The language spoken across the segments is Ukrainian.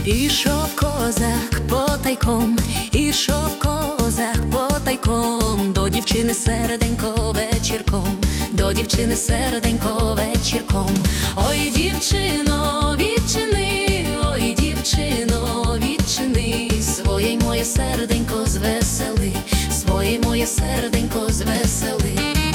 Ішов козак потайком, ішов козак потайком, до дівчини серденько вечірком, до дівчини серденько вечірком. Ой, дівчино, відчини, ой, дівчино, відчини, своє моє серденько звесели, своє моє серденько звесели.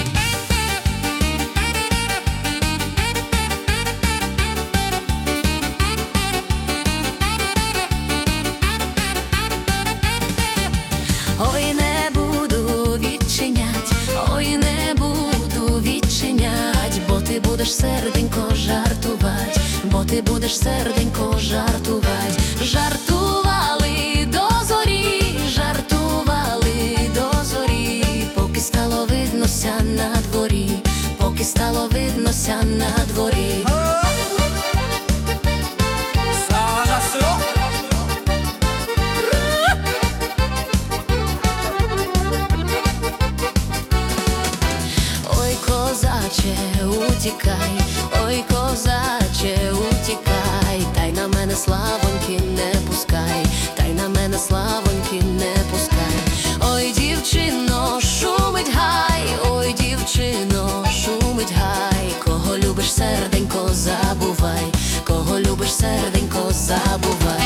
Ой, не буду відчинять, ой, не буду відчинять, бо ти будеш серденько жартувать, бо ти будеш серденько жартувать. Жартували до зорі, жартували до зорі, поки стало виднося на дворі, поки стало виднося на дворі. Козаче, утікай, ой, козаче, утікай, та й на мене славоньки не пускай, та й на мене славоньки не пускай. Ой, дівчино, шумить гай, ой, дівчино, шумить гай, кого любиш серденько забувай, кого любиш серденько забувай.